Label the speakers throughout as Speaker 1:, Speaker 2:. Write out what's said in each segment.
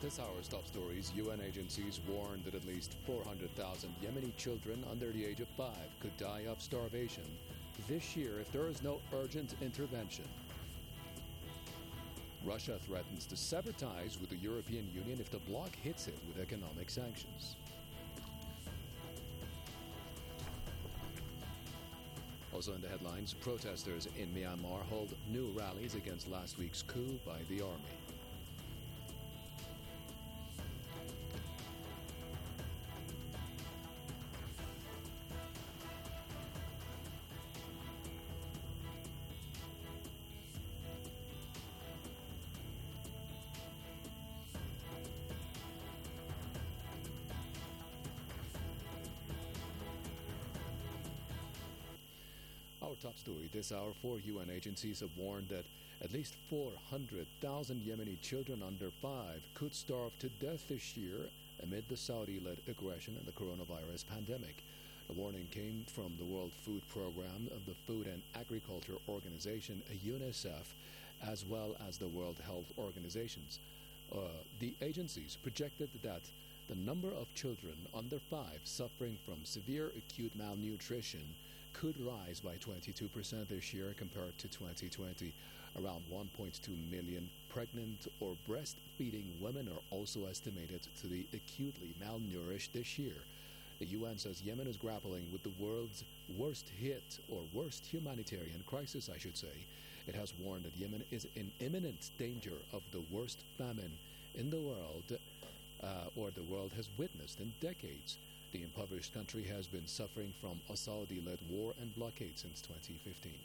Speaker 1: This hour's top stories: UN agencies warn that at least 400,000 Yemeni children under the age of 5 could die of starvation this year if there is no urgent intervention. Russia threatens to sever ties with the European Union if the bloc hits it with economic sanctions. Also in the headlines, protesters in Myanmar hold new rallies against last week's coup by the army. Our top story this hour: 4 UN agencies have warned that at least 400,000 Yemeni children under 5 could starve to death this year amid the Saudi-led aggression and the coronavirus pandemic. The warning came from the World Food Programme of the Food and Agriculture Organization, UNICEF, as well as the World Health Organizations. The agencies projected that the number of children under 5 suffering from severe acute malnutrition could rise by 22% this year compared to 2020. Around 1.2 million pregnant or breastfeeding women are also estimated to be acutely malnourished this year. The UN says Yemen is grappling with the world's worst hit, or worst humanitarian crisis, I should say. It has warned that Yemen is in imminent danger of the worst famine in the world, or the world has witnessed in decades. The impoverished country has been suffering from a Saudi-led war and blockade since 2015.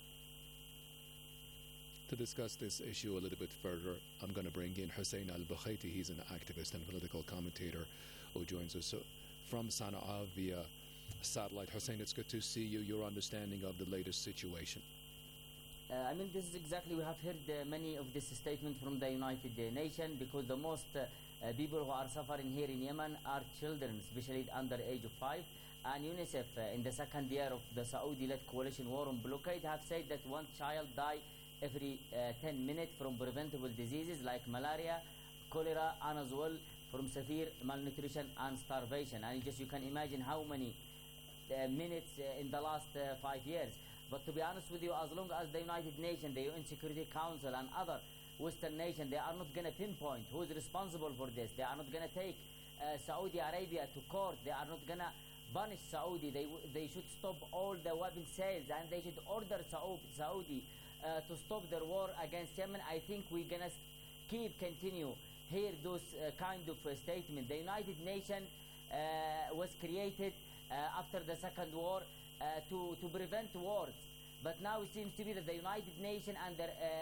Speaker 1: To discuss this issue a little bit further, I'm going to bring in Hussein Al-Bukhaiti. He's an activist and political commentator who joins us from Sana'a via satellite. Hussein, it's good to see you. Your understanding of the latest situation.
Speaker 2: This is exactly, we have heard many of this statement from the United Nations, because the most people who are suffering here in Yemen are children, especially under the age of 5. And UNICEF, in the second year of the Saudi-led coalition war on blockade, have said that one child die every 10 minutes from preventable diseases like malaria, cholera, and as well from severe malnutrition and starvation. And you can imagine how many minutes in the last 5 years. But to be honest with you, as long as the United Nations, the UN Security Council, and other Western nations, they are not going to pinpoint who is responsible for this. They are not going to take Saudi Arabia to court. They are not going to punish Saudi. They should stop all the weapon sales, and they should order Saudi to stop their war against Yemen. I think we're going to continue hear those kind of statements. The United Nations was created after the Second War to prevent wars. But now it seems to be that the United Nations and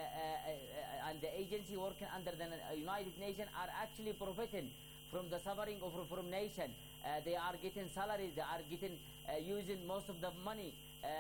Speaker 2: the agency working under the United Nations are actually profiting from the suffering from nation. They are getting salaries, they are getting using most of the money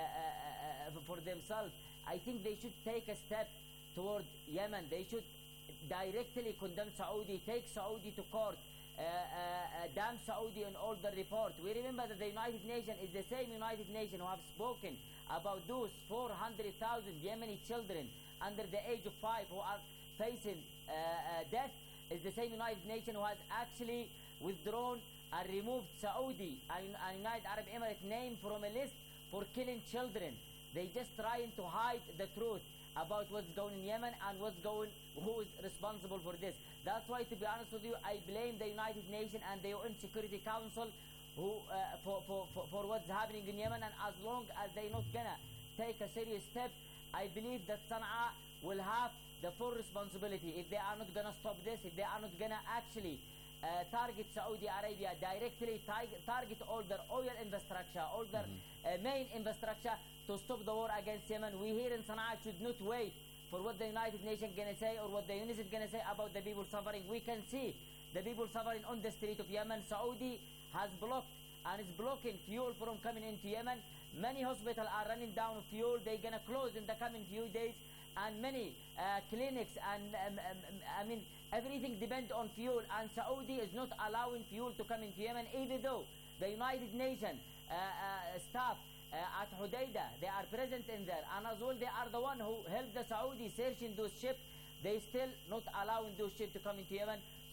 Speaker 2: for themselves. I think they should take a step toward Yemen. They should directly condemn Saudi, take Saudi to court, damn Saudi in all the report. We remember that the United Nations is the same United Nations who have spoken about those 400,000 Yemeni children under the age of 5 who are facing death. Is the same United Nations who has actually withdrawn and removed Saudi and United Arab Emirates name from a list for killing children. They just trying to hide the truth about what's going in Yemen and who is responsible for this. That's why, to be honest with you, I blame the United Nations and the UN Security Council who for what's happening in Yemen. And as long as they're not gonna take a serious step, I believe that Sana'a will have the full responsibility. If they are not gonna stop this, if they are not gonna actually target Saudi Arabia directly, target all their oil infrastructure, all their main infrastructure to stop the war against Yemen. We here in Sana'a should not wait for what the United Nations going to say or what the UNICEF going to say about the people suffering. We can see the people suffering on the street of Yemen. Saudi has blocked and is blocking fuel from coming into Yemen. Many hospitals are running down of fuel. They're going to close in the coming few days. And many clinics and everything depends on fuel, and Saudi is not allowing fuel to come into Yemen, even though the United Nations staff at Hodeidah, they are present in there, and as well they are the one who helped the Saudi searching those ships. They still not allowing those ships to come into Yemen.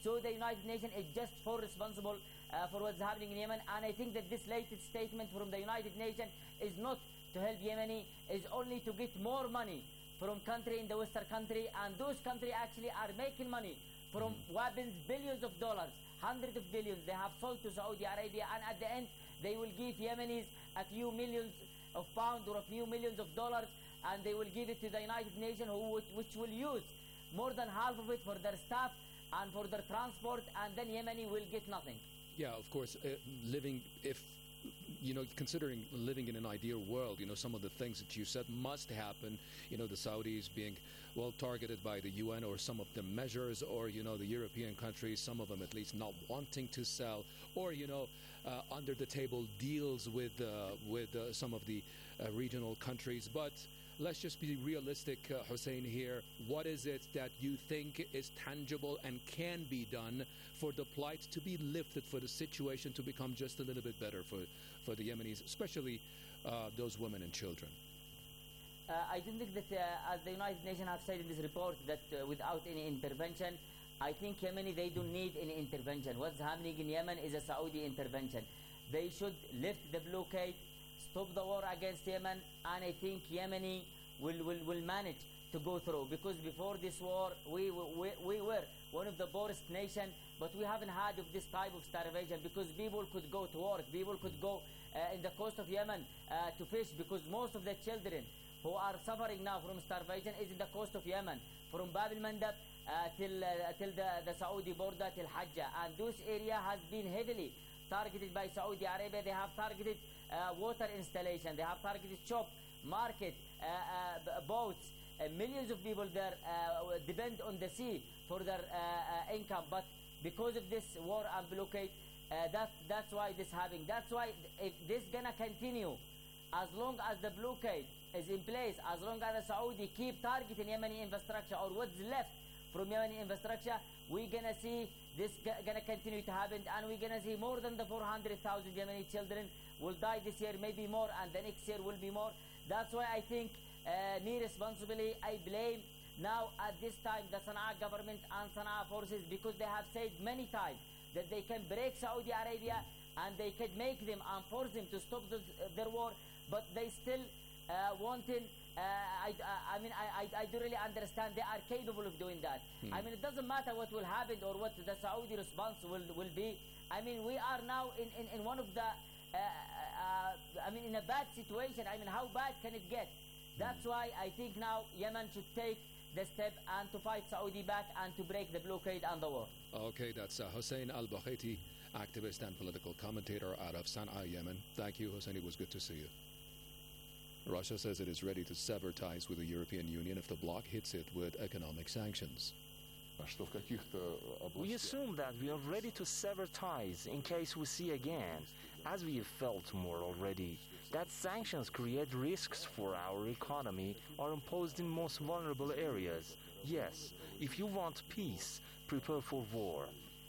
Speaker 2: So the United Nations is just for responsible for what's happening in Yemen. And I think that this latest statement from the United Nations is not to help Yemeni, is only to get more money from country in the Western country. And those countries actually are making money from weapons, billions of dollars, hundreds of billions they have sold to Saudi Arabia. And at the end, they will give Yemenis a few millions of pounds or a few millions of dollars, and they will give it to the United Nations, which will use more than half of it for their staff and for their transport, and then Yemeni will get nothing.
Speaker 1: Yeah, of course, considering living in an ideal world, some of the things that you said must happen, the Saudis being well targeted by the UN, or some of the measures, or, the European countries, some of them at least not wanting to sell, or, under the table deals with some of the regional countries. But let's just be realistic, Hussein, here. What is it that you think is tangible and can be done for the plight to be lifted, for the situation to become just a little bit better for the Yemenis, especially those women and children?
Speaker 2: I don't think that, as the United Nations have said in this report, that without any intervention, I think Yemeni, they don't need any intervention. What's happening in Yemen is a Saudi intervention. They should lift the blockade, stop the war against Yemen, and I think Yemeni will manage to go through. Because before this war, we were one of the poorest nations, but we haven't had of this type of starvation, because people could go to work, people could go in the coast of Yemen to fish, because most of the children who are suffering now from starvation is in the coast of Yemen, from Bab al-Mandab till the Saudi border, till Hajjah. And those area has been heavily targeted by Saudi Arabia. They have targeted water installation, they have targeted shop, market, boats. Millions of people there depend on the sea for their income. But because of this war and blockade, that's why this happening. That's why if this gonna continue, as long as the blockade is in place, as long as the Saudi keep targeting Yemeni infrastructure, or what's left from Yemeni infrastructure, we're gonna see this gonna continue to happen, and we're gonna see more than the 400,000 Yemeni children will die this year, maybe more, and the next year will be more. That's why I think, me responsibly, I blame now at this time the Sana'a government and Sana'a forces, because they have said many times that they can break Saudi Arabia and they can make them and force them to stop their war, but they still wanting. I don't really understand. They are capable of doing that. I mean, it doesn't matter what will happen or what the Saudi response will be. I mean, we are now in one of the, in a bad situation. I mean, how bad can it get? That's why I think now Yemen should take the step and to fight Saudi back and to break the blockade and the war.
Speaker 1: Okay, that's Hussein Al-Bakhaiti, activist and political commentator out of Sana'a, Yemen. Thank you, Hussein. It was good to see you. Russia says it is ready to sever ties with the European Union if the bloc hits it with economic sanctions.
Speaker 3: We assume that we are ready to sever ties in case we see again, as we have felt more already, that sanctions create risks for our economy, are imposed in most vulnerable areas. Yes, if you want peace, prepare for war.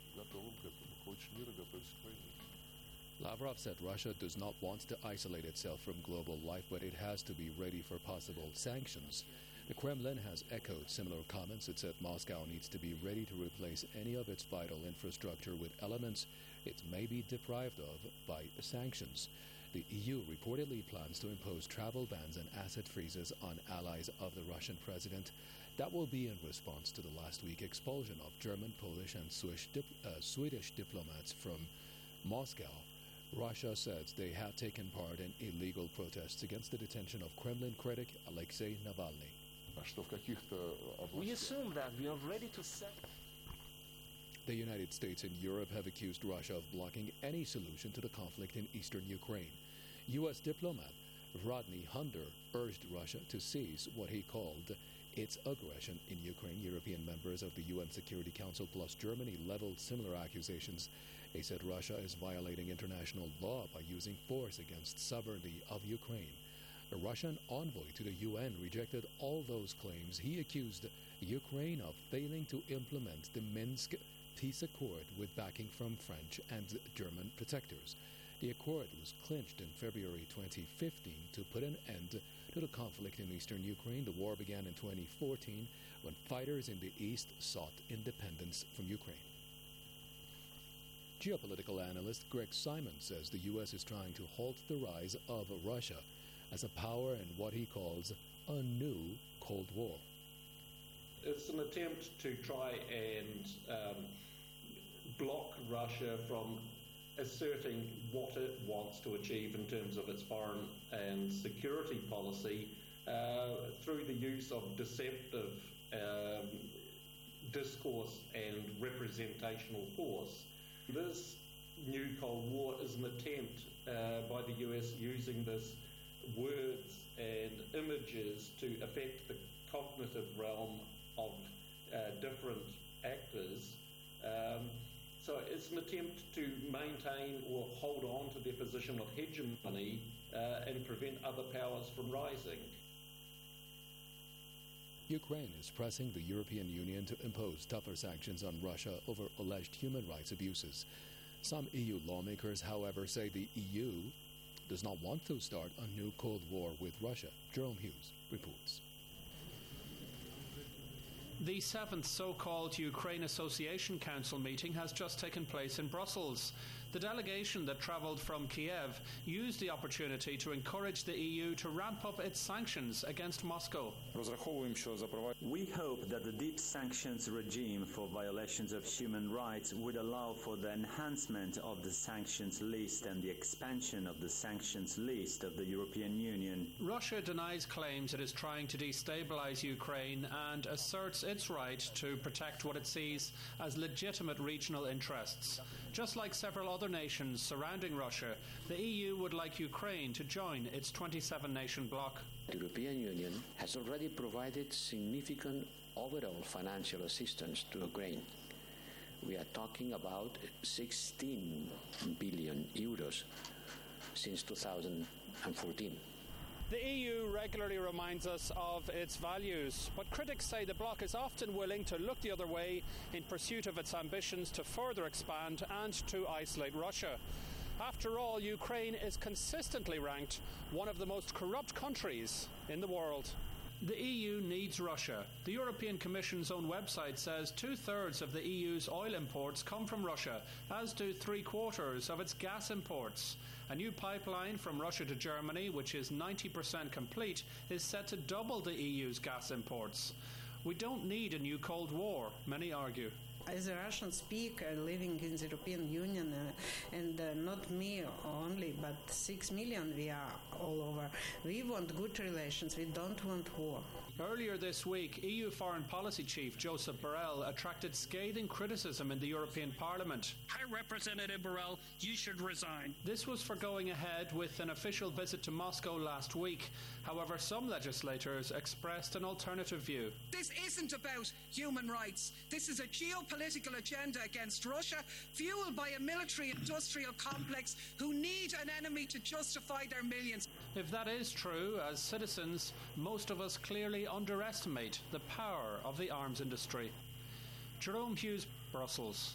Speaker 1: Lavrov said Russia does not want to isolate itself from global life, but it has to be ready for possible sanctions. The Kremlin has echoed similar comments. It said Moscow needs to be ready to replace any of its vital infrastructure with elements it may be deprived of by sanctions. The EU reportedly plans to impose travel bans and asset freezes on allies of the Russian president. That will be in response to the last week expulsion of German, Polish, and Swedish diplomats from Moscow. Russia says they have taken part in illegal protests against the detention of Kremlin critic Alexei Navalny.
Speaker 3: We assume that we are ready to set.
Speaker 1: The United States and Europe have accused Russia of blocking any solution to the conflict in eastern Ukraine. U.S. diplomat Rodney Hunter urged Russia to cease what he called its aggression in Ukraine. European members of the UN Security Council plus Germany leveled similar accusations. They said Russia is violating international law by using force against sovereignty of Ukraine. A Russian envoy to the UN rejected all those claims. He accused Ukraine of failing to implement the Minsk peace accord with backing from French and German protectors. The accord was clinched in February 2015 to put an end to the conflict in eastern Ukraine. The war began in 2014 when fighters in the east sought independence from Ukraine. Geopolitical analyst Greg Simon says the U.S. is trying to halt the rise of Russia as a power in what he calls a new Cold War.
Speaker 4: It's an attempt to try and block Russia from asserting what it wants to achieve in terms of its foreign and security policy through the use of deceptive discourse and representational force. This new Cold War is an attempt by the US using this words and images to affect the cognitive realm of different actors. So it's an attempt to maintain or hold on to their position of hegemony and prevent other powers from rising.
Speaker 1: Ukraine is pressing the European Union to impose tougher sanctions on Russia over alleged human rights abuses. Some EU lawmakers, however, say the EU does not want to start a new Cold War with Russia. Jerome Hughes reports.
Speaker 5: The 7th so-called Ukraine Association Council meeting has just taken place in Brussels. The delegation that travelled from Kiev used the opportunity to encourage the EU to ramp up its sanctions against Moscow.
Speaker 6: We hope that the deep sanctions regime for violations of human rights would allow for the enhancement of the sanctions list and the expansion of the sanctions list of the European Union.
Speaker 5: Russia denies claims it is trying to destabilise Ukraine and asserts its right to protect what it sees as legitimate regional interests. Just like several other nations surrounding Russia, the EU would like Ukraine to join its 27-nation bloc.
Speaker 7: The European Union has already provided significant overall financial assistance to Ukraine. We are talking about 16 billion euros since 2014.
Speaker 5: The EU regularly reminds us of its values, but critics say the bloc is often willing to look the other way in pursuit of its ambitions to further expand and to isolate Russia. After all, Ukraine is consistently ranked one of the most corrupt countries in the world. The EU needs Russia. The European Commission's own website says 2/3 of the EU's oil imports come from Russia, as do 3/4 of its gas imports. A new pipeline from Russia to Germany, which is 90% complete, is set to double the EU's gas imports. We don't need a new Cold War, many argue.
Speaker 8: As a Russian speaker living in the European Union, and not me only, but 6 million we are all over, we want good relations, we don't want war.
Speaker 5: Earlier this week, EU Foreign Policy Chief Joseph Borrell attracted scathing criticism in the European Parliament.
Speaker 9: High Representative Borrell, you should resign.
Speaker 5: This was for going ahead with an official visit to Moscow last week. However, some legislators expressed an alternative view.
Speaker 10: This isn't about human rights. This is a geopolitical agenda against Russia, fueled by a military-industrial complex who need an enemy to justify their millions.
Speaker 5: If that is true, as citizens, most of us clearly underestimate the power of the arms industry. Jerome Hughes, Brussels.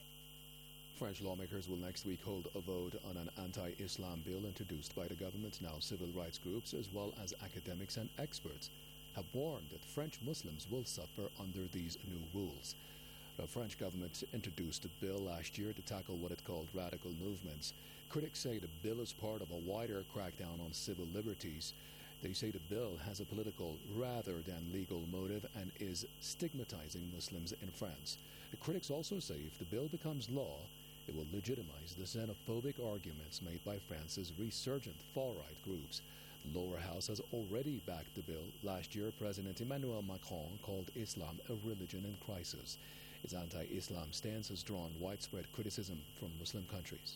Speaker 1: French lawmakers will next week hold a vote on an anti-Islam bill introduced by the government. Now civil rights groups, as well as academics and experts, have warned that French Muslims will suffer under these new rules. The French government introduced a bill last year to tackle what it called radical movements. Critics say the bill is part of a wider crackdown on civil liberties. They say the bill has a political rather than legal motive and is stigmatizing Muslims in France. The critics also say if the bill becomes law, it will legitimize the xenophobic arguments made by France's resurgent far-right groups. The lower house has already backed the bill. Last year, President Emmanuel Macron called Islam a religion in crisis. Its anti-Islam stance has drawn widespread criticism from Muslim countries.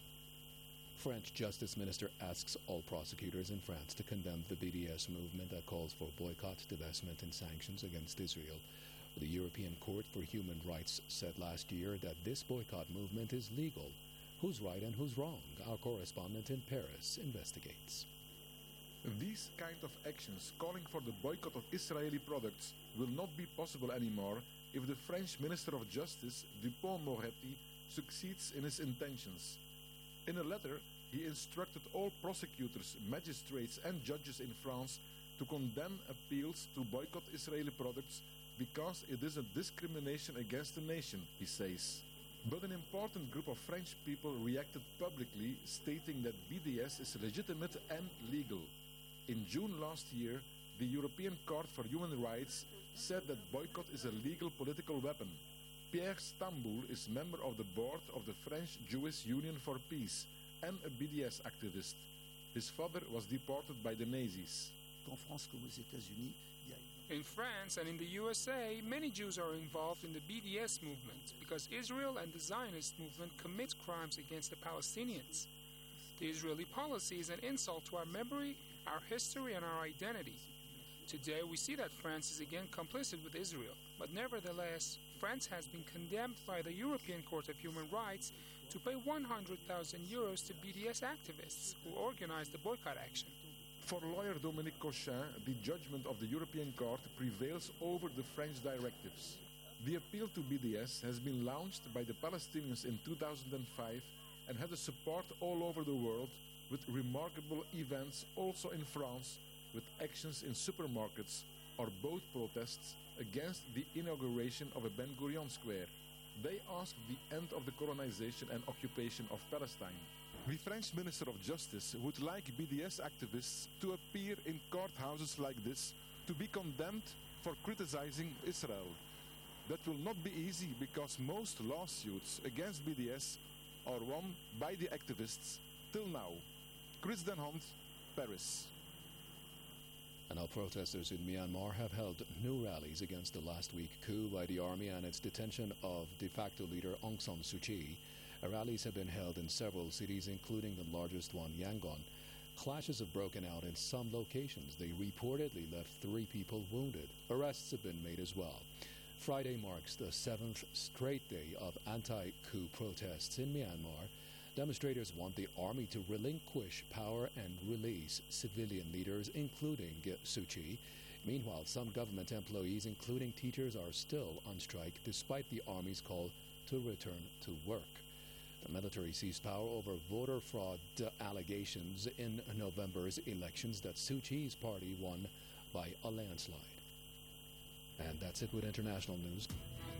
Speaker 1: French Justice Minister asks all prosecutors in France to condemn the BDS movement that calls for boycott, divestment and sanctions against Israel. The European Court for Human Rights said last year that this boycott movement is legal. Who's right and who's wrong? Our correspondent in Paris investigates.
Speaker 11: These kind of actions calling for the boycott of Israeli products will not be possible anymore if the French Minister of Justice, Dupond-Moretti, succeeds in his intentions. In a letter, he instructed all prosecutors, magistrates and judges in France to condemn appeals to boycott Israeli products because it is a discrimination against the nation, he says. But an important group of French people reacted publicly, stating that BDS is legitimate and legal. In June last year, the European Court for Human Rights said that boycott is a legal political weapon. Pierre Stamboul is member of the board of the French Jewish Union for Peace and a BDS activist. His father was deported by the Nazis.
Speaker 12: In France and in the USA, many Jews are involved in the BDS movement because Israel and the Zionist movement commit crimes against the Palestinians. The Israeli policy is an insult to our memory, our history, and our identity. Today, we see that France is again complicit with Israel, but nevertheless, France has been condemned by the European Court of Human Rights to pay 100,000 euros to BDS activists who organized the boycott action.
Speaker 11: For lawyer Dominique Cochin, the judgment of the European Court prevails over the French directives. The appeal to BDS has been launched by the Palestinians in 2005 and had a support all over the world, with remarkable events also in France, with actions in supermarkets or boat protests against the inauguration of a Ben Gurion Square. They asked the end of the colonization and occupation of Palestine. The French Minister of Justice would like BDS activists to appear in courthouses like this to be condemned for criticizing Israel. That will not be easy because most lawsuits against BDS are won by the activists till now. Chris Den Hond, Paris.
Speaker 1: And now protesters in Myanmar have held new rallies against the last week coup by the army and its detention of de facto leader Aung San Suu Kyi. Rallies have been held in several cities, including the largest one, Yangon. Clashes have broken out in some locations. They reportedly left 3 people wounded. Arrests have been made as well. Friday marks the 7th straight day of anti-coup protests in Myanmar. Demonstrators want the army to relinquish power and release civilian leaders, including Suu Kyi. Meanwhile, some government employees, including teachers, are still on strike despite the army's call to return to work. The military seized power over voter fraud allegations in November's elections that Suu Kyi's party won by a landslide. And that's it with international news.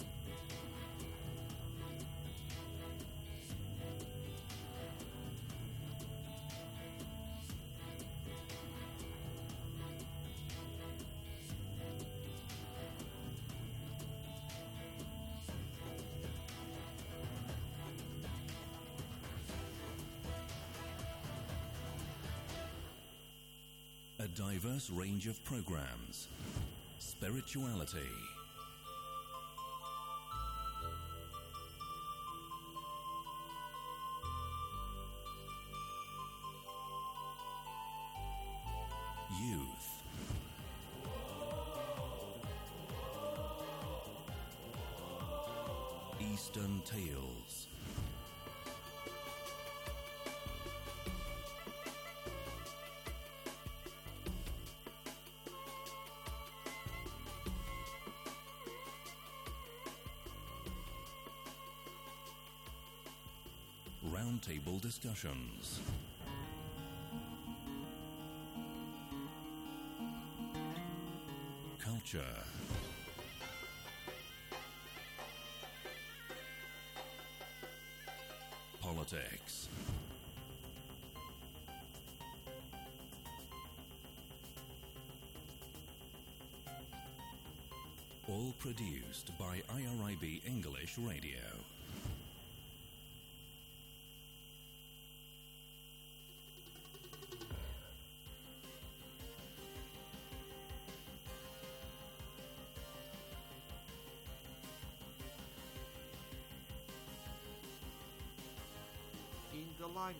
Speaker 13: A diverse range of programs, spirituality, youth, Eastern Tales, roundtable discussions, culture, politics, all produced by IRIB English Radio.
Speaker 14: In the limelight.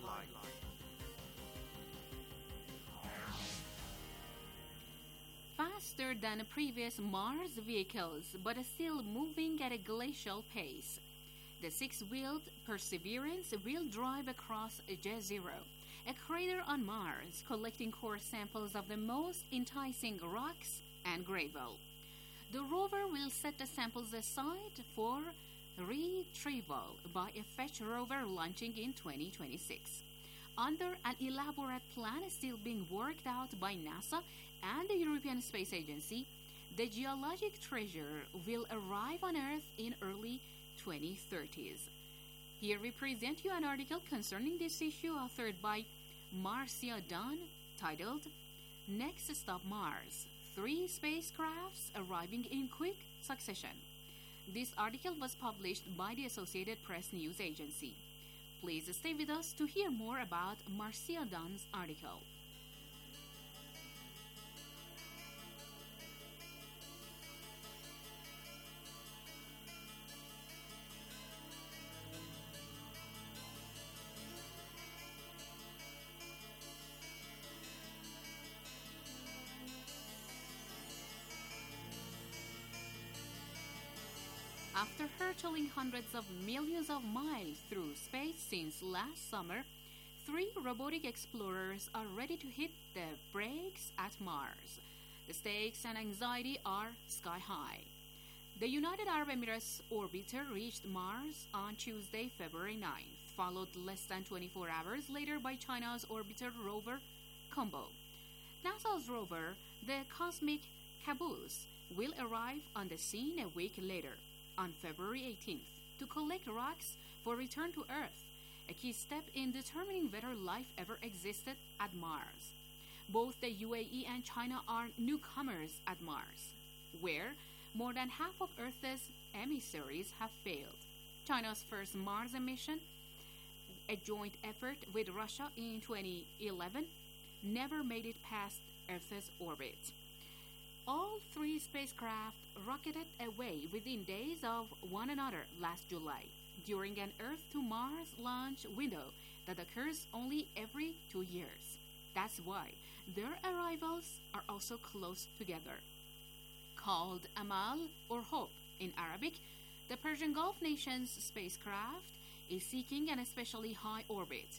Speaker 15: Faster than previous Mars vehicles, but still moving at a glacial pace. The 6-wheeled Perseverance will drive across Jezero, a crater on Mars, collecting core samples of the most enticing rocks and gravel. The rover will set the samples aside for retrieval by a fetch rover launching in 2026. Under an elaborate plan still being worked out by NASA and the European Space Agency, the geologic treasure will arrive on Earth in early 2030s. Here we present you an article concerning this issue authored by Marcia Dunn, titled Next Stop Mars, 3 spacecrafts arriving in quick succession. This article was published by the Associated Press News Agency. Please stay with us to hear more about Marcia Dunn's article. After hurtling hundreds of millions of miles through space since last summer, 3 robotic explorers are ready to hit the brakes at Mars. The stakes and anxiety are sky high. The United Arab Emirates orbiter reached Mars on Tuesday, February 9th, followed less than 24 hours later by China's orbiter rover Combo. NASA's rover, the Cosmic Caboose, will arrive on the scene a week later, on February 18th, to collect rocks for return to Earth, a key step in determining whether life ever existed at Mars. Both the UAE and China are newcomers at Mars, where more than half of Earth's emissaries have failed. China's first Mars mission, a joint effort with Russia in 2011, never made it past Earth's orbit. All 3 spacecraft rocketed away within days of one another last July, during an Earth-to-Mars launch window that occurs only every 2 years. That's why their arrivals are also close together. Called Amal or Hope in Arabic, the Persian Gulf nation's spacecraft is seeking an especially high orbit,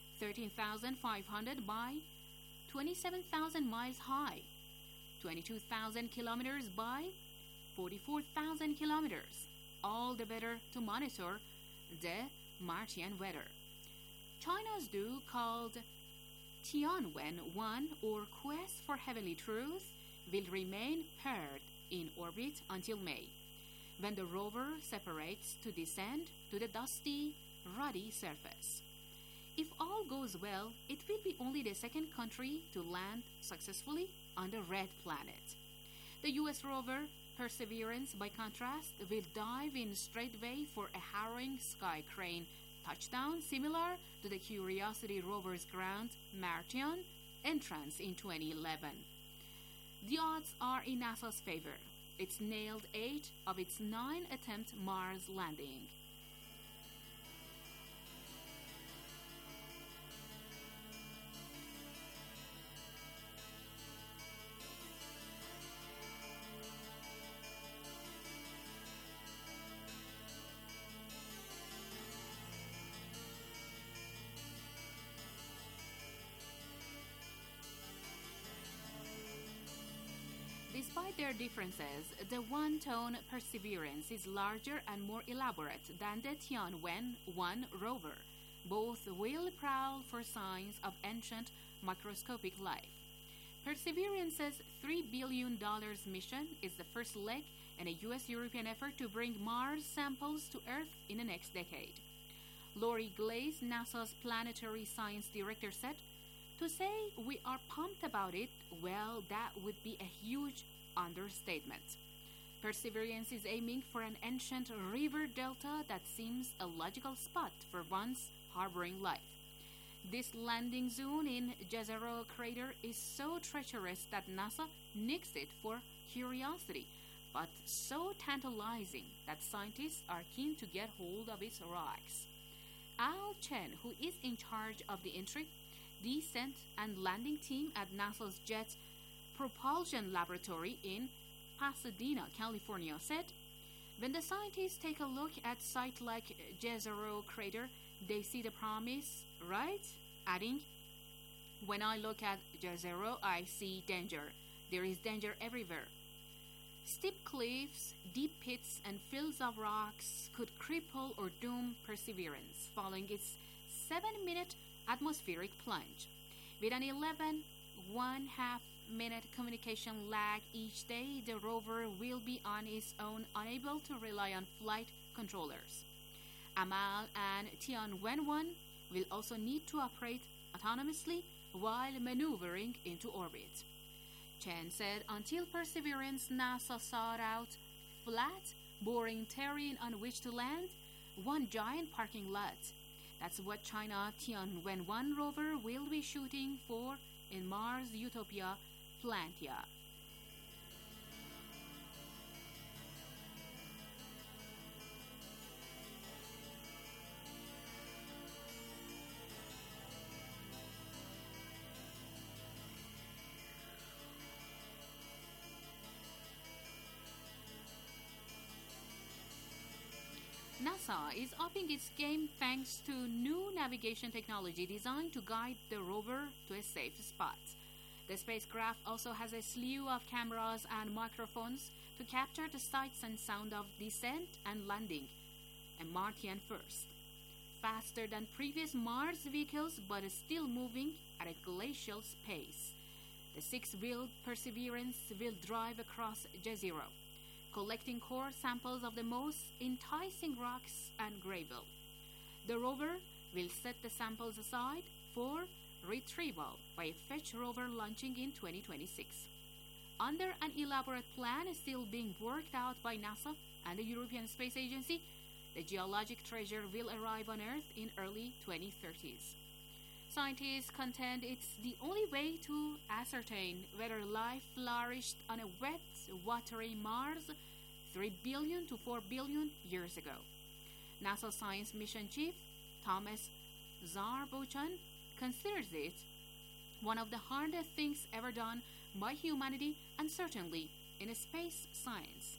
Speaker 15: 13,500 by 27,000 miles high, 22,000 kilometers by 44,000 kilometers, all the better to monitor the Martian weather. China's due, called Tianwen-1 or Quest for Heavenly Truth, will remain paired in orbit until May, when the rover separates to descend to the dusty, ruddy surface. If all goes well, it will be only the second country to land successfully on the red planet. The U.S. rover Perseverance, by contrast, will dive in straightway for a harrowing sky crane touchdown similar to the Curiosity rover's ground Martian entrance in 2011. The odds are in NASA's favor. It's nailed 8 of its 9 attempt Mars landing. Despite their differences, the one-tone Perseverance is larger and more elaborate than the Tianwen-1 rover. Both will prowl for signs of ancient microscopic life. Perseverance's $3 billion mission is the first leg in a U.S.-European effort to bring Mars samples to Earth in the next decade. Lori Glaze, NASA's planetary science director, said, "To say we are pumped about it, well, that would be a huge understatement. Perseverance is aiming for an ancient river delta that seems a logical spot for once harboring life. This landing zone in Jezero crater is so treacherous that NASA nixed it for curiosity, but so tantalizing that scientists are keen to get hold of its rocks." Al Chen, who is in charge of the entry, descent and landing team at NASA's Jet Propulsion Laboratory in Pasadena, California, said, "When the scientists take a look at sites like Jezero crater, they see the promise, right?" Adding, "When I look at Jezero, I see danger. There is danger everywhere. Steep cliffs, deep pits, and fields of rocks could cripple or doom Perseverance following its 7-minute atmospheric plunge. With an 11.5-minute communication lag each day, the rover will be on its own, unable to rely on flight controllers." Amal and Tianwen-1 will also need to operate autonomously while maneuvering into orbit. Chen said until Perseverance, NASA sought out flat, boring terrain on which to land, one giant parking lot. That's what China Tianwen-1 rover will be shooting for in Mars Utopia Planitia. NASA is upping its game thanks to new navigation technology designed to guide the rover to a safe spot. The spacecraft also has a slew of cameras and microphones to capture the sights and sound of descent and landing, a Martian first. Faster than previous Mars vehicles, but still moving at a glacial pace. The six-wheeled Perseverance will drive across Jezero, collecting core samples of the most enticing rocks and gravel. The rover will set the samples aside for retrieval by a fetch rover launching in 2026. Under an elaborate plan still being worked out by NASA and the European Space Agency, the geologic treasure will arrive on Earth in early 2030s. Scientists contend it's the only way to ascertain whether life flourished on a wet, watery Mars 3 billion to 4 billion years ago. NASA Science Mission Chief Thomas Zurbuchen considers it one of the hardest things ever done by humanity and certainly in space science.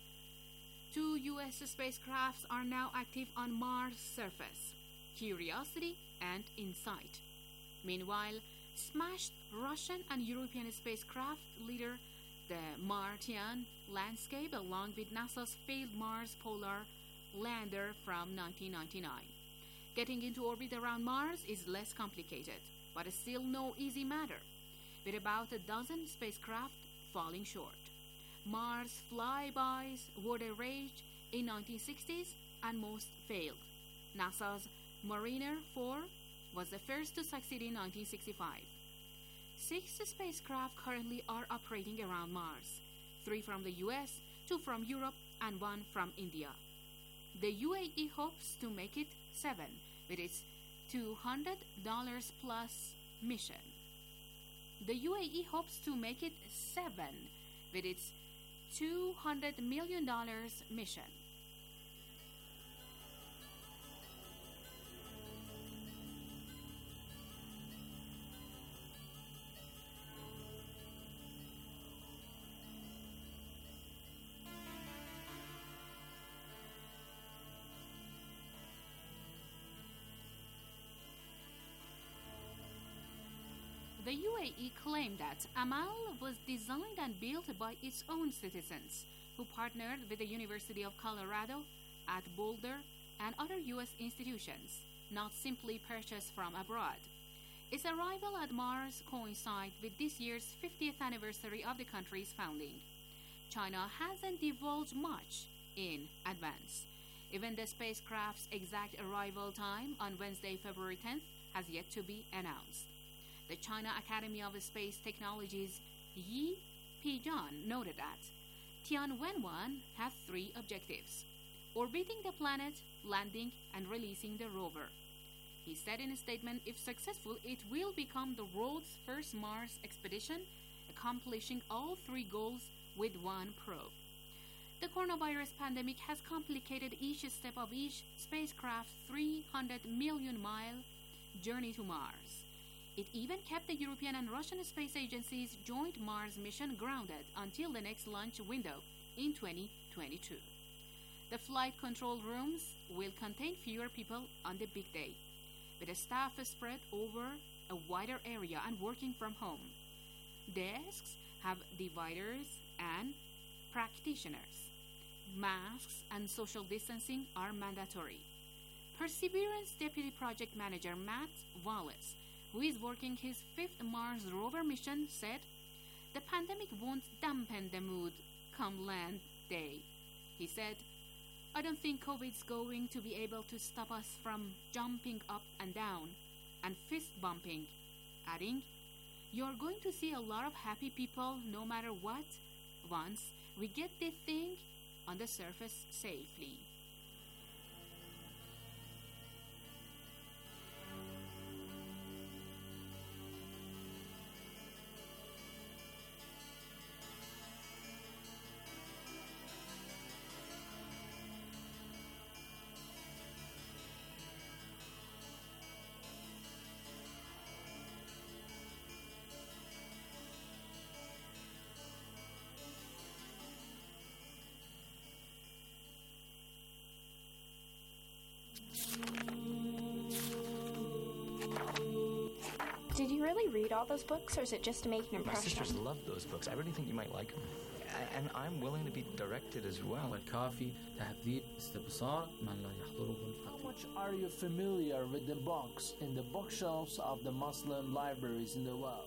Speaker 15: 2 U.S. spacecrafts are now active on Mars' surface, Curiosity and InSight. Meanwhile, smashed Russian and European spacecraft litter the Martian landscape along with NASA's failed Mars Polar lander from 1999. Getting into orbit around Mars is less complicated, but still no easy matter, with about a dozen spacecraft falling short. Mars flybys were the rage in 1960s and most failed. NASA's Mariner 4 was the first to succeed in 1965. 6 spacecraft currently are operating around Mars, 3 from the US, 2 from Europe, and 1 from India. The UAE hopes to make it 7 with its $200 plus mission. The UAE hopes to make it 7 with its $200 million mission. The UAE claimed that Amal was designed and built by its own citizens, who partnered with the University of Colorado at Boulder and other U.S. institutions, not simply purchased from abroad. Its arrival at Mars coincides with this year's 50th anniversary of the country's founding. China hasn't divulged much in advance. Even the spacecraft's exact arrival time on Wednesday, February 10th, has yet to be announced. The China Academy of Space Technology's Yi Pizhan noted that Tianwen-1 has 3 objectives: orbiting the planet, landing, and releasing the rover. He said in a statement, if successful, it will become the world's first Mars expedition, accomplishing all 3 goals with 1 probe. The coronavirus pandemic has complicated each step of each spacecraft's 300 million mile journey to Mars. It even kept the European and Russian space agencies' joint Mars mission grounded until the next launch window in 2022. The flight control rooms will contain fewer people on the big day, with the staff spread over a wider area and working from home. Desks have dividers and practitioners. Masks and social distancing are mandatory. Perseverance Deputy Project Manager Matt Wallace, who is working his 5th Mars rover mission, said, "The pandemic won't dampen the mood come land day." He said, I don't think COVID's going to be able to stop us from jumping up and down and fist bumping, adding, "You're going to see a lot of happy people no matter what once we get this thing on the surface safely."
Speaker 14: Did you really read all those books, or is it just to make an
Speaker 16: My
Speaker 14: impression?
Speaker 16: sisters love those books. I really think you might like them. And I'm willing to be directed as well.
Speaker 17: الكافي تحديد استبصار من لا يحضره
Speaker 18: How much are you familiar with the books in the bookshelves of the Muslim libraries in the world?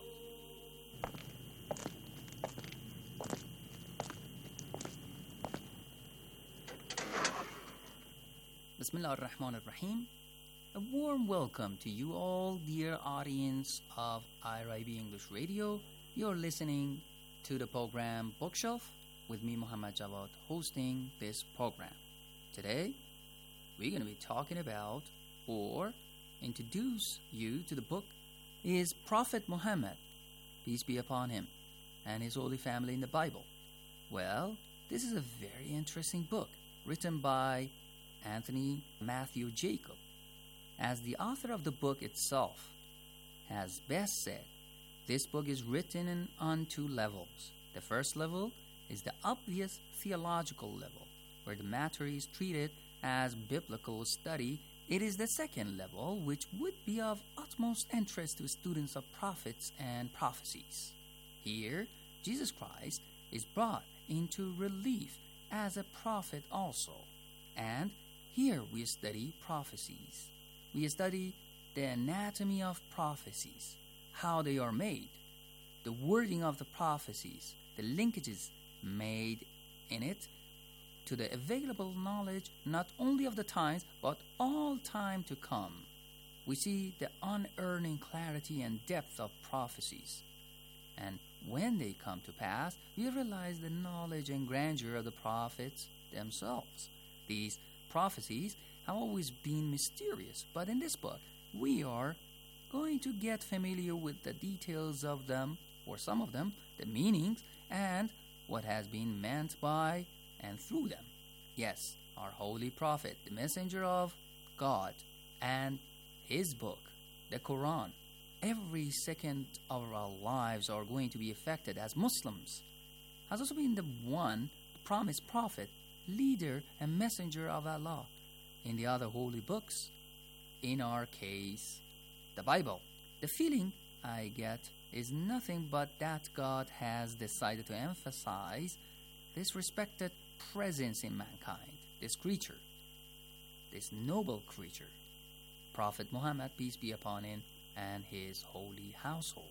Speaker 19: Bismillah ar-Rahman ar-Rahim. A warm welcome to you all, dear audience of IRIB English Radio. You're listening to the program Bookshelf with me, Muhammad Jawad, hosting this program. Today, we're going to be talking about or introduce you to the book is Prophet Muhammad, peace be upon him, and his holy family in the Bible. Well, this is a very interesting book written by Anthony Matthew Jacob. As the author of the book itself has best said, this book is written on two levels. The first level is the obvious theological level, where the matter is treated as biblical study. It is the second level, which would be of utmost interest to students of prophets and prophecies. Here, Jesus Christ is brought into relief as a prophet also. And here we study prophecies. We study the anatomy of prophecies, how they are made, the wording of the prophecies, the linkages made in it to the available knowledge not only of the times, but all time to come. We see the unearning clarity and depth of prophecies. And when they come to pass, we realize the knowledge and grandeur of the prophets themselves. These prophecies have always been mysterious, but in this book, we are going to get familiar with the details of them, or some of them, the meanings, and what has been meant by and through them. Yes, our holy prophet, the messenger of God, and his book, the Quran. Every second of our lives are going to be affected as Muslims. Has also been the one, the promised prophet, leader, and messenger of Allah. In the other holy books, in our case, the Bible. The feeling I get is nothing but that God has decided to emphasize this respected presence in mankind, this creature, this noble creature, Prophet Muhammad, peace be upon him, and his holy household.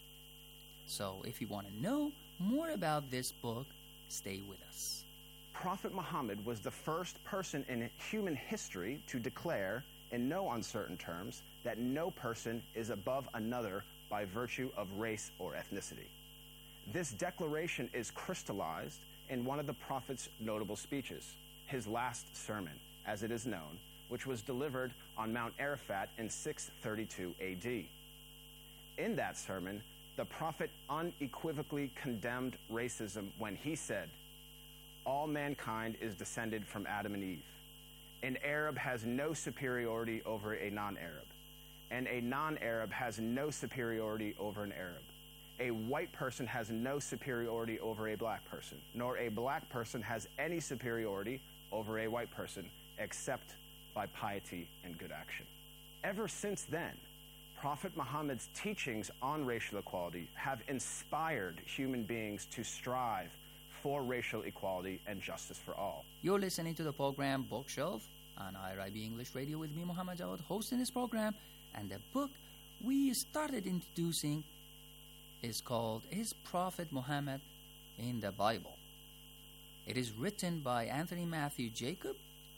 Speaker 19: So if you want to know more about this book, stay with us.
Speaker 20: Prophet Muhammad was the first person in human history to declare, in no uncertain terms, that no person is above another by virtue of race or ethnicity. This declaration is crystallized in one of the Prophet's notable speeches, his last sermon, as it is known, which was delivered on Mount Arafat in 632 AD. In that sermon, the Prophet unequivocally condemned racism when he said, "All mankind is descended from Adam and Eve. An Arab has no superiority over a non-Arab, and a non-Arab has no superiority over an Arab. A white person has no superiority over a black person, nor a black person has any superiority over a white person, except by piety and good action." Ever since then, Prophet Muhammad's teachings on racial equality have inspired human beings to strive for racial equality and justice for all.
Speaker 19: You're listening to the program Bookshelf on IRIB English Radio with me, Muhammad Jawad, hosting this program. And the book we started introducing is called Is Prophet Muhammad in the Bible? It is written by Anthony Matthew Jacob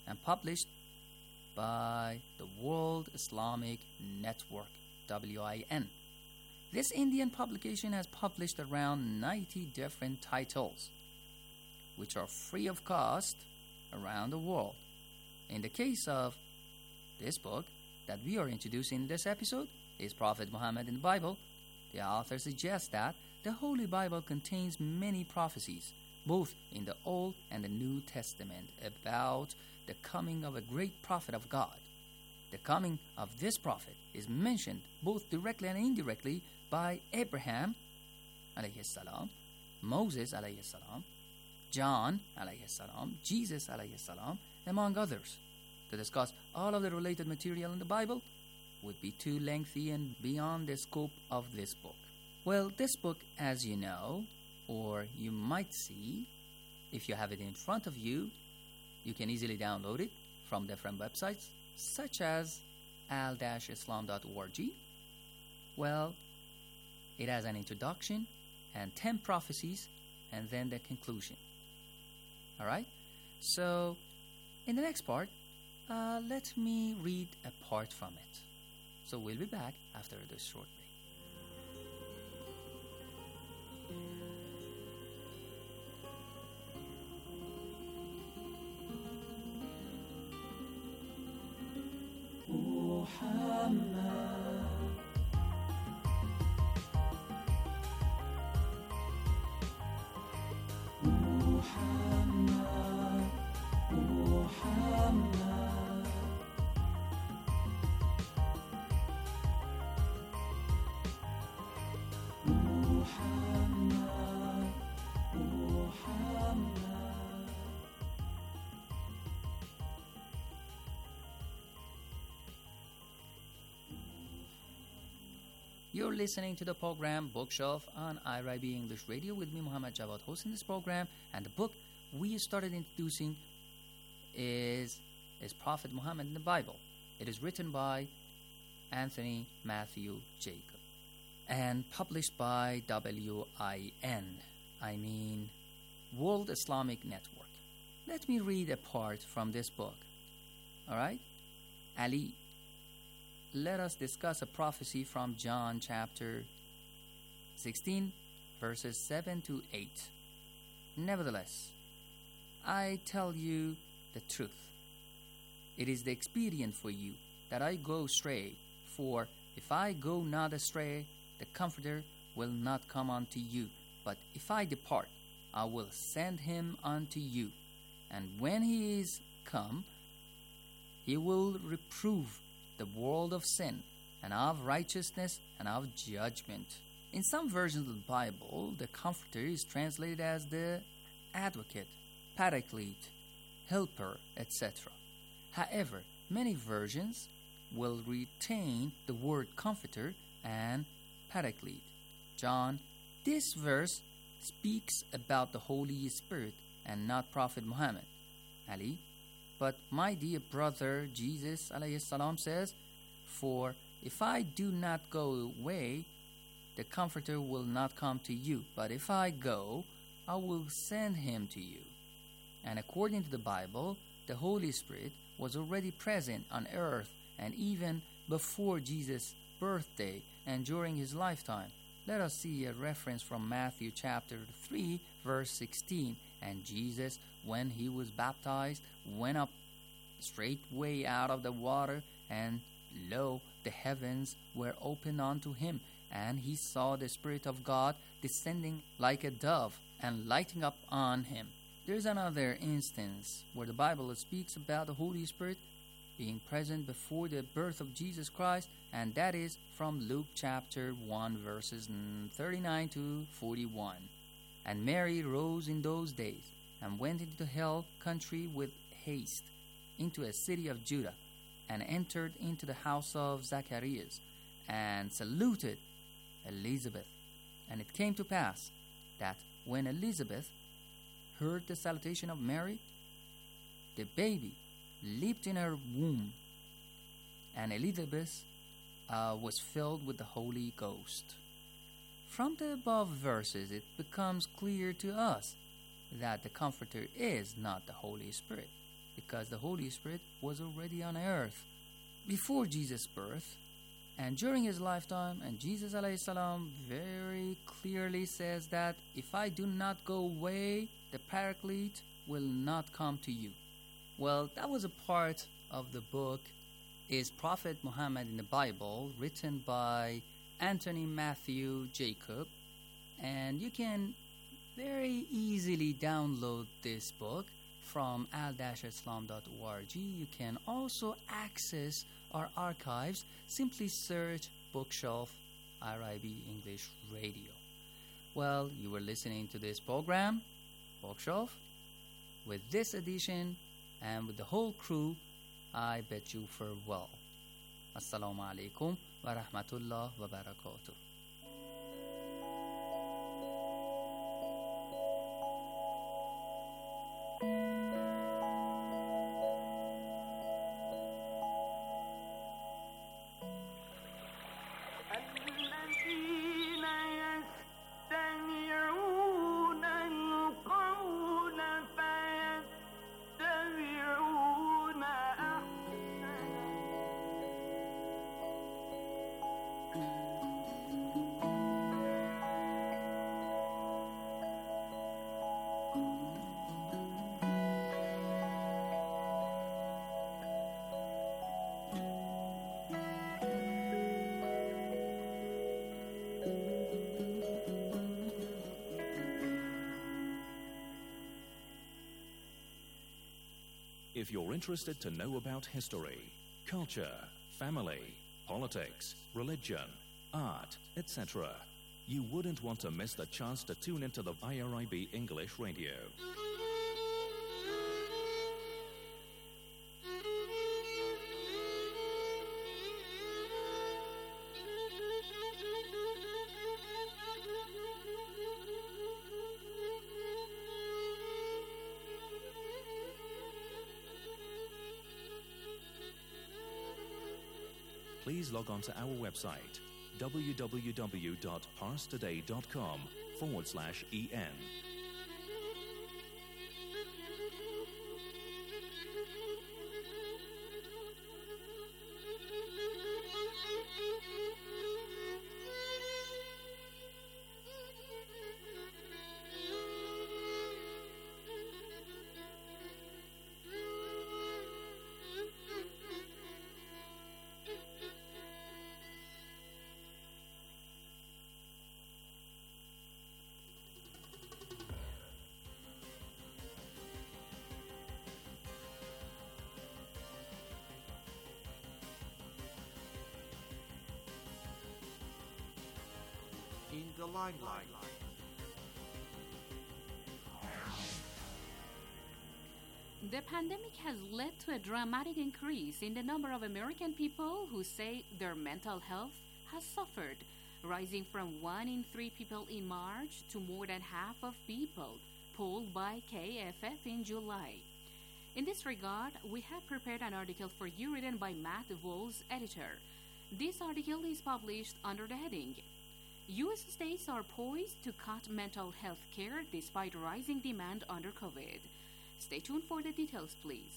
Speaker 19: and published by the World Islamic Network, WIN. This Indian publication has published around 90 different titles, which are free of cost around the world. In the case of this book that we are introducing in this episode, is Prophet Muhammad in the Bible, the author suggests that the Holy Bible contains many prophecies, both in the Old and the New Testament, about the coming of a great prophet of God. The coming of this prophet is mentioned both directly and indirectly by Abraham, alayhi salam, Moses, alayhi salam, John, alayhi salam, Jesus, alayhi salam, among others. To discuss all of the related material in the Bible would be too lengthy and beyond the scope of this book. Well, this book, as you know, or you might see, if you have it in front of you, you can easily download it from different websites, such as al-islam.org. Well, it has an introduction and 10 prophecies, and then the conclusion. All right? So, in the next part, let me read a part from it. So we'll be back after this short break. You're listening to the program Bookshelf on IRIB English Radio with me, Muhammad Jawad, hosting this program. And the book we started introducing is Prophet Muhammad in the Bible. It is written by Anthony Matthew Jacob and published by WIN, I mean World Islamic Network. Let me read a part from this book. All right? Ali, let us discuss a prophecy from John chapter 16, verses 7 to 8. Nevertheless, I tell you the truth. It is the expedient for you that I go astray, for if I go not astray, the Comforter will not come unto you. But if I depart, I will send him unto you. And when he is come, he will reprove the world of sin, and of righteousness, and of judgment. In some versions of the Bible, the Comforter is translated as the Advocate, Paraclete, Helper, etc. However, many versions will retain the word Comforter and Paraclete. John, this verse speaks about the Holy Spirit and not Prophet Muhammad. Ali, but my dear brother Jesus alayhi salam says, for if I do not go away, the Comforter will not come to you. But if I go, I will send him to you. And according to the Bible, the Holy Spirit was already present on earth and even before Jesus' birthday and during his lifetime. Let us see a reference from Matthew chapter 3, verse 16. And Jesus, when he was baptized, went up straightway out of the water, and lo, the heavens were opened unto him, and he saw the Spirit of God descending like a dove and lighting up on him. There's another instance where the Bible speaks about the Holy Spirit being present before the birth of Jesus Christ, and that is from Luke chapter 1, verses 39 to 41. And Mary rose in those days, and went into the hill country with haste, into a city of Judah, and entered into the house of Zacharias, and saluted Elizabeth. And it came to pass that when Elizabeth heard the salutation of Mary, the baby leaped in her womb, and Elizabeth was filled with the Holy Ghost. From the above verses, it becomes clear to us that the Comforter is not the Holy Spirit. because the Holy Spirit was already on earth before Jesus' birth and during his lifetime. And Jesus alayhi salam very clearly says that if I do not go away, the Paraclete will not come to you. Well, that was a part of the book is Prophet Muhammad in the Bible, written by Anthony Matthew Jacob, and you can very easily download this book from al-islam.org. You can also access our archives. Simply search Bookshelf IRIB English Radio. Well, you were listening to this program, Bookshelf. With this edition and with the whole crew, I bid you farewell. Assalamu alaikum wa rahmatullah wa barakatuh.
Speaker 13: If you're interested to know about history, culture, family, politics, religion, art, etc., you wouldn't want to miss the chance to tune into the IRIB English Radio. Please log on to our website, www.parstoday.com/en.
Speaker 21: In the limelight.
Speaker 15: The pandemic has led to a dramatic increase in the number of American people who say their mental health has suffered, rising from 1 in 3 people in March to more than half of people, polled by KFF in July. In this regard, we have prepared an article for you written by Matt Walls, editor. This article is published under the heading, U.S. states are poised to cut mental health care despite rising demand under COVID. Stay tuned for the details, please.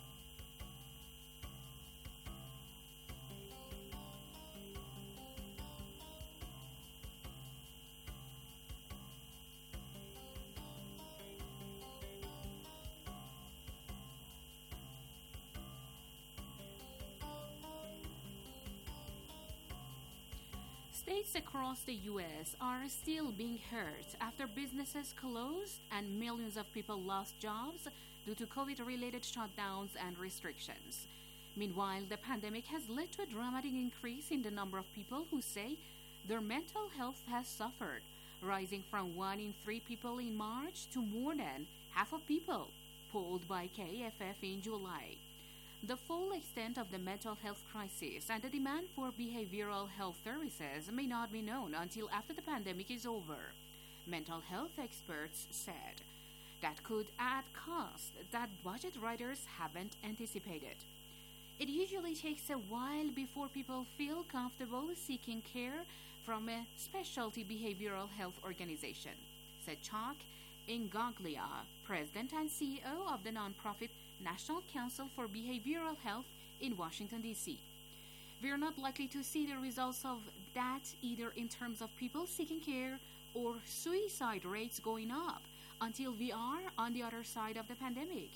Speaker 15: States across the U.S. are still being hurt after businesses closed and millions of people lost jobs due to COVID-related shutdowns and restrictions. Meanwhile, the pandemic has led to a dramatic increase in the number of people who say their mental health has suffered, rising from 1 in 3 people in March to more than half of people, polled by KFF in July. The full extent of the mental health crisis and the demand for behavioral health services may not be known until after the pandemic is over, mental health experts said. That could add costs that budget writers haven't anticipated. It usually takes a while before people feel comfortable seeking care from a specialty behavioral health organization, said Chuck, Ingoglia, President and CEO of the nonprofit National Council for Behavioral Health in Washington, D.C. We are not likely to see the results of that either in terms of people seeking care or suicide rates going up until we are on the other side of the pandemic.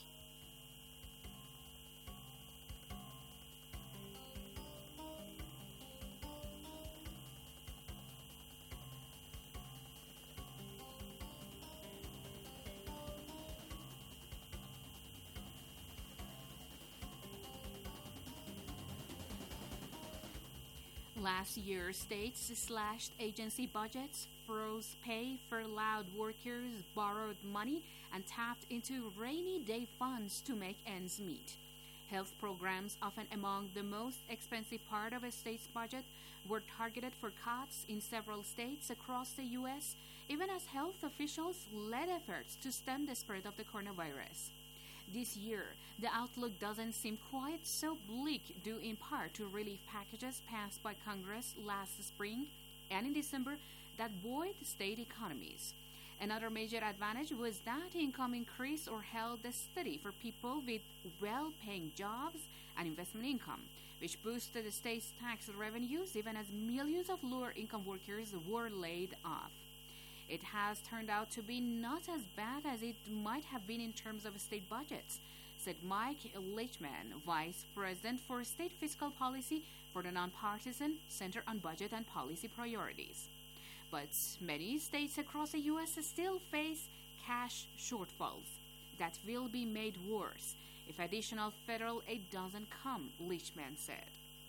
Speaker 15: Last year, states slashed agency budgets, froze pay, furloughed workers, borrowed money, and tapped into rainy day funds to make ends meet. Health programs, often among the most expensive part of a state's budget, were targeted for cuts in several states across the U.S., even as health officials led efforts to stem the spread of the coronavirus. This year, the outlook doesn't seem quite so bleak, due in part to relief packages passed by Congress last spring and in December that buoyed state economies. Another major advantage was that income increased or held steady for people with well-paying jobs and investment income, which boosted the state's tax revenues even as millions of lower-income workers were laid off. It has turned out to be not as bad as it might have been in terms of state budgets, said Mike Lichman, Vice President for State Fiscal Policy for the nonpartisan Center on Budget and Policy Priorities. But many states across the U.S. still face cash shortfalls that will be made worse if additional federal aid doesn't come, Lichman said.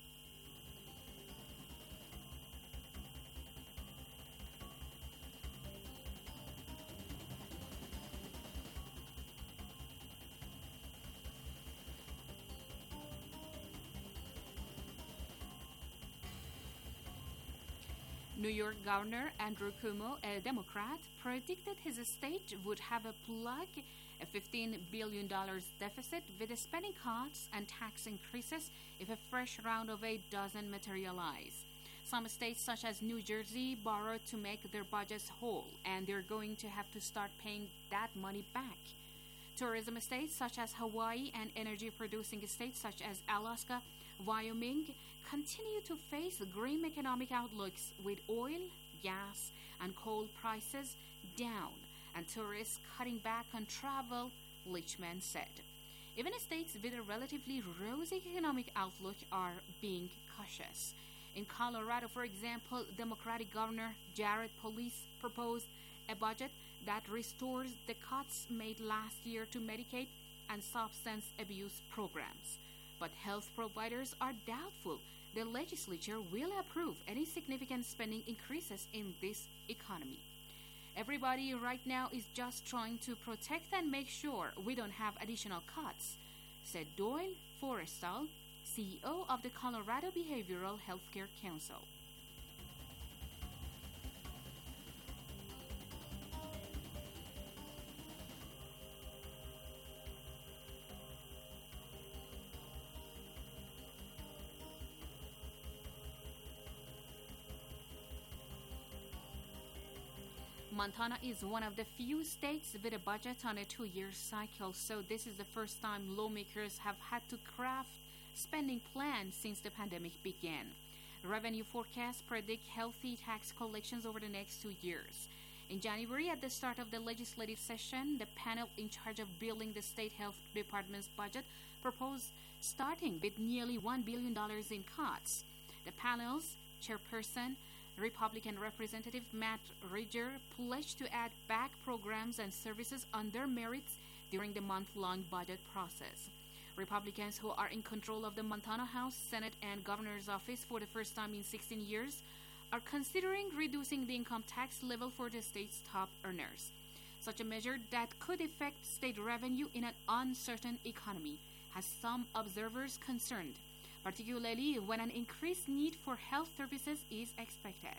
Speaker 15: New York Governor Andrew Cuomo, a Democrat, predicted his state would have a $15 billion deficit with spending cuts and tax increases if a fresh round of aid doesn't materialize. Some states, such as New Jersey, borrowed to make their budgets whole, and they're going to have to start paying that money back. Tourism states such as Hawaii and energy-producing states such as Alaska, Wyoming, continue to face grim economic outlooks with oil, gas, and coal prices down and tourists cutting back on travel, Lichman said. Even states with a relatively rosy economic outlook are being cautious. In Colorado, for example, Democratic Governor Jared Polis proposed a budget that restores the cuts made last year to Medicaid and substance abuse programs. But health providers are doubtful the legislature will approve any significant spending increases in this economy. Everybody right now is just trying to protect and make sure we don't have additional cuts, said Doyle Forrestal, CEO of the Colorado Behavioral Healthcare Council. Montana is one of the few states with a budget on a 2-year cycle, so this is the first time lawmakers have had to craft spending plans since the pandemic began. Revenue forecasts predict healthy tax collections over the next 2 years. In January, at the start of the legislative session, the panel in charge of building the state health department's budget proposed starting with nearly $1 billion in cuts. The panel's chairperson, Republican Representative Matt Ridger, pledged to add back programs and services on their merits during the month-long budget process. Republicans who are in control of the Montana House, Senate, and Governor's office for the first time in 16 years are considering reducing the income tax level for the state's top earners. Such a measure that could affect state revenue in an uncertain economy has some observers concerned, particularly when an increased need for health services is expected.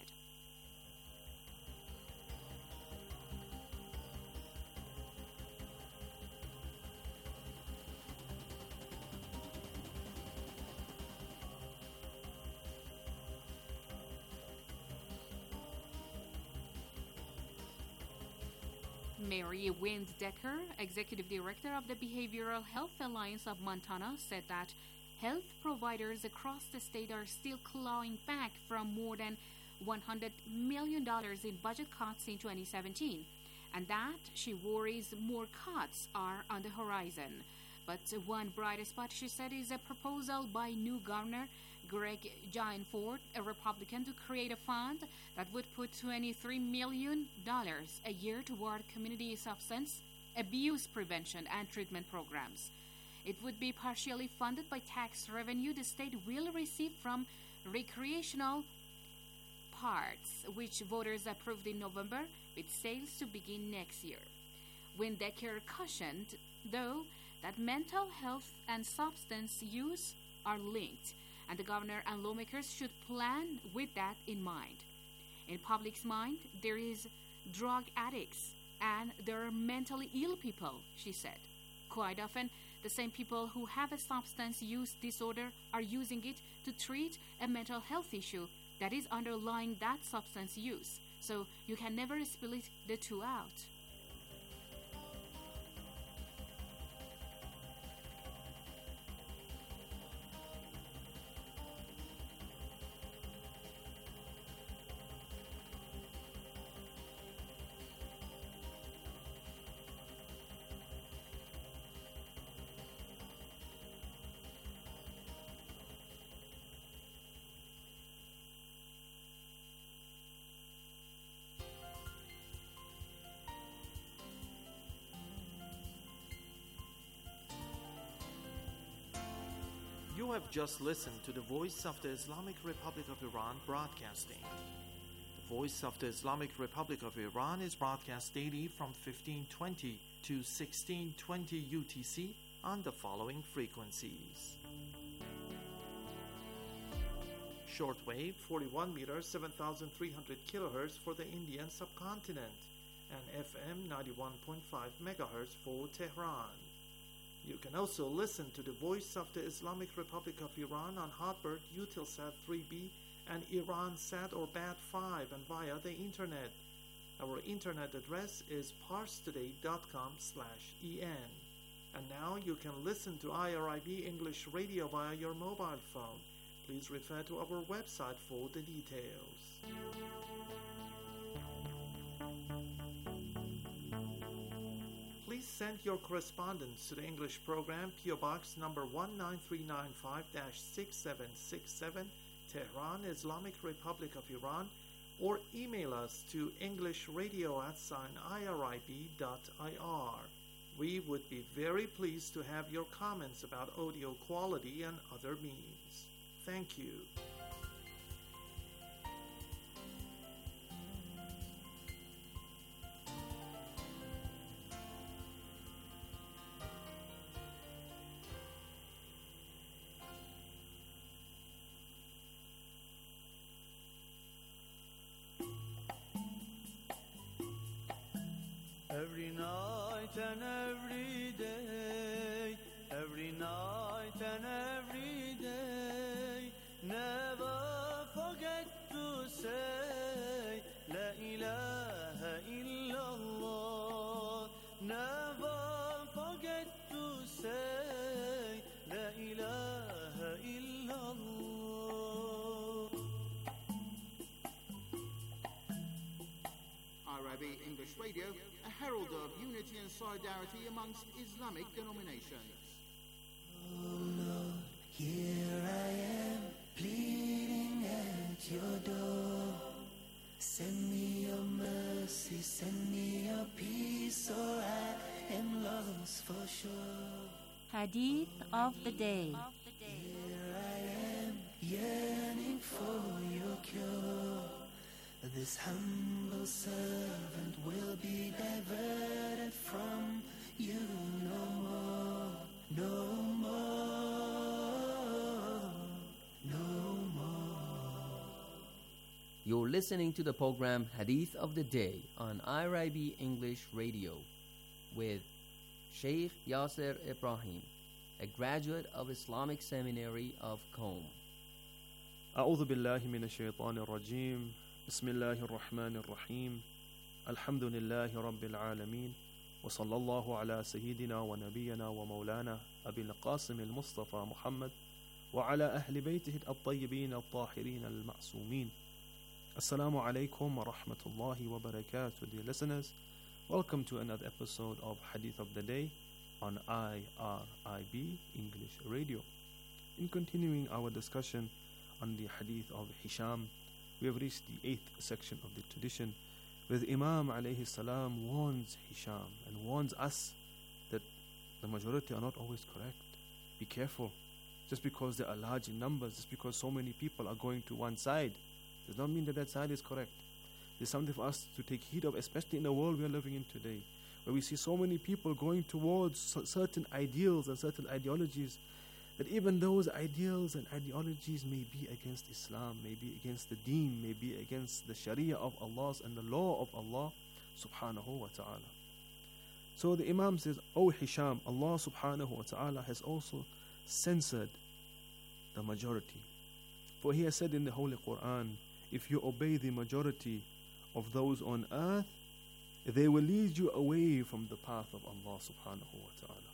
Speaker 15: Mary Wind-Decker, Executive Director of the Behavioral Health Alliance of Montana, said that health providers across the state are still clawing back from more than $100 million in budget cuts in 2017, and that she worries more cuts are on the horizon. But one bright spot, she said, is a proposal by new Governor Greg Gianforte, a Republican, to create a fund that would put $23 million a year toward community substance abuse prevention and treatment programs. It would be partially funded by tax revenue the state will receive from recreational parks, which voters approved in November, with sales to begin next year. Wind-Decker cautioned, though, that mental health and substance use are linked, and the governor and lawmakers should plan with that in mind. In public's mind, there is drug addicts and there are mentally ill people, she said. Quite often, the same people who have a substance use disorder are using it to treat a mental health issue that is underlying that substance use. So you can never split the two out.
Speaker 21: You have just listened to the Voice of the Islamic Republic of Iran broadcasting. The Voice of the Islamic Republic of Iran is broadcast daily from 1520 to 1620 UTC on the following frequencies. Shortwave 41 meters 7,300 kilohertz for the Indian subcontinent and FM 91.5 megahertz for Tehran. You can also listen to the Voice of the Islamic Republic of Iran on Hotbird, Eutelsat 3B, and Iransat or BAT5 and via the internet. Our internet address is parstoday.com/en. And now you can listen to IRIB English Radio via your mobile phone. Please refer to our website for the details. Please send your correspondence to the English program, PO Box number 19395-6767, Tehran, Islamic Republic of Iran, or email us to englishradio@irib.ir. We would be very pleased to have your comments about audio quality and other means. Thank you.
Speaker 22: Every night and every day, every night and every day, never forget to say La ilaha illallah. Never forget to say La ilaha illallah.
Speaker 23: IRIB English Radio, a herald of unity and solidarity amongst Islamic denominations.
Speaker 22: Oh Lord, here I am, pleading at your door. Send me your mercy, send me your peace, or I am lost for sure.
Speaker 15: Hadith of the day.
Speaker 22: Here I am, yearning for your cure. This humble servant will be diverted from you no more, no more, no more.
Speaker 19: You're listening to the program Hadith of the Day on IRIB English Radio with Sheikh Yasser Ibrahim, a graduate of Islamic Seminary of Qom.
Speaker 24: أعوذ بالله من الشيطان الرجيم بسم الله الرحمن الرحيم
Speaker 2: الحمد لله رب العالمين وصلى الله على سيدنا ونبينا ومولانا أبي القاسم المصطفى محمد وعلى أهل بيته الطيبين الطاهرين المعصومين. Assalamu alaikum wa rahmatullahi wa barakatuh, dear listeners. Welcome to another episode of Hadith of the Day on IRIB English Radio. In continuing our discussion on the Hadith of Hisham, we have reached the 8th section of the tradition, where the Imam alayhi salam warns Hisham and warns us that the majority are not always correct. Be careful. Just because there are large in numbers, just because so many people are going to one side, does not mean that that side is correct. There's something for us to take heed of, especially in the world we are living in today, where we see so many people going towards certain ideals and certain ideologies, that even those ideals and ideologies may be against Islam, may be against the deen, may be against the Sharia of Allah and the law of Allah subhanahu wa ta'ala. So the Imam says, O Hisham, Allah subhanahu wa ta'ala has also censored the majority. For He has said in the Holy Quran, if you obey the majority of those on earth, they will lead you away from the path of Allah subhanahu wa ta'ala.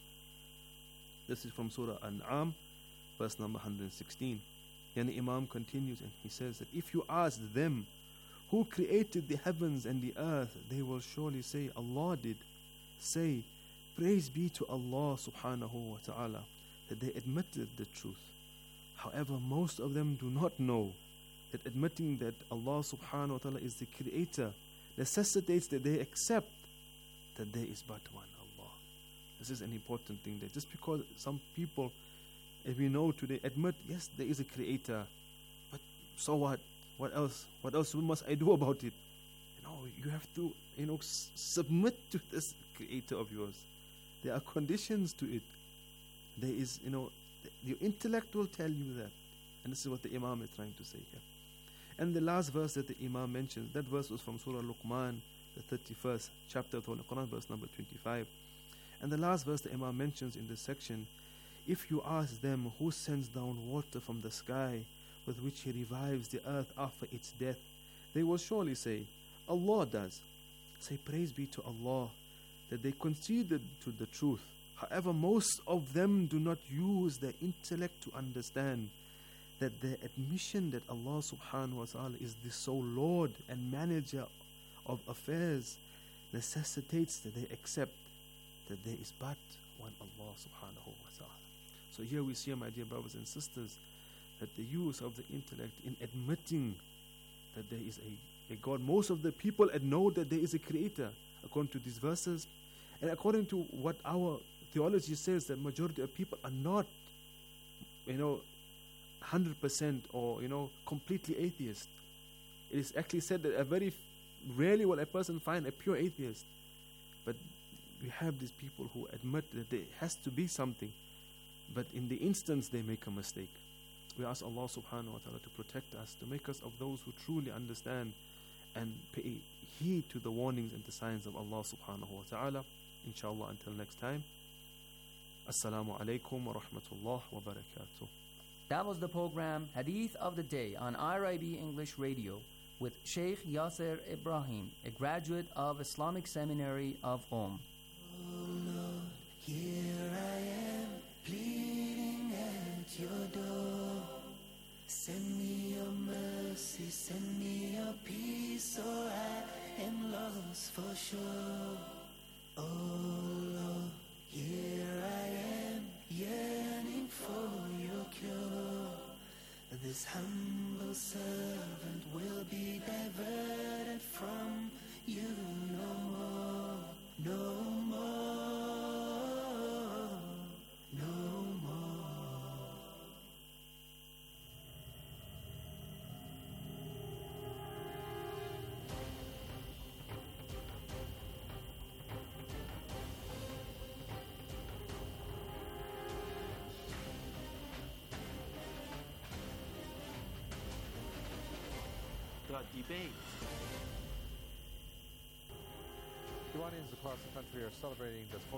Speaker 2: This is from Surah An'am, verse number 116. Then the Imam continues and he says that if you ask them who created the heavens and the earth, they will surely say, Allah did. Say, praise be to Allah subhanahu wa ta'ala, that they admitted the truth. However, most of them do not know that admitting that Allah subhanahu wa ta'ala is the creator necessitates that they accept that there is but one Allah. This is an important thing, that just because some people, if we know today, admit, yes, there is a creator, but so what? What else? What else must I do about it? You have to, submit to this creator of yours. There are conditions to it. There is, your intellect will tell you that. And this is what the Imam is trying to say here. And the last verse that the Imam mentions, that verse was from Surah Luqman, the 31st chapter of the Holy Quran, verse number 25. And the last verse the Imam mentions in this section, if you ask them who sends down water from the sky with which He revives the earth after its death, they will surely say, Allah does. Say, praise be to Allah, that they conceded to the truth. However, most of them do not use their intellect to understand that their admission that Allah subhanahu wa ta'ala is the sole Lord and manager of affairs necessitates that they accept that there is but one Allah subhanahu wa ta'ala. So here we see, my dear brothers and sisters, that the use of the intellect in admitting that there is a God. Most of the people know that there is a creator, according to these verses, and according to what our theology says, that majority of people are not, 100% or completely atheist. It is actually said that very rarely will a person find a pure atheist. But we have these people who admit that there has to be something, but in the instance they make a mistake. We ask Allah subhanahu wa ta'ala to protect us, to make us of those who truly understand and pay heed to the warnings and the signs of Allah subhanahu wa ta'ala. Inshallah, until next time. Assalamu alaikum wa rahmatullah wa barakatuh.
Speaker 19: That was the program Hadith of the Day on IRIB English Radio with Sheikh Yasser Ibrahim, a graduate of Islamic Seminary of Qom.
Speaker 22: Oh Lord, here I am, pleading at your door. Send me your mercy, send me your peace, or I am lost for sure. Oh Lord, here I am, yearning for your cure. This humble servant will be diverted from you no more, no more, no more.
Speaker 21: Debate.
Speaker 3: Iranians across the country are celebrating this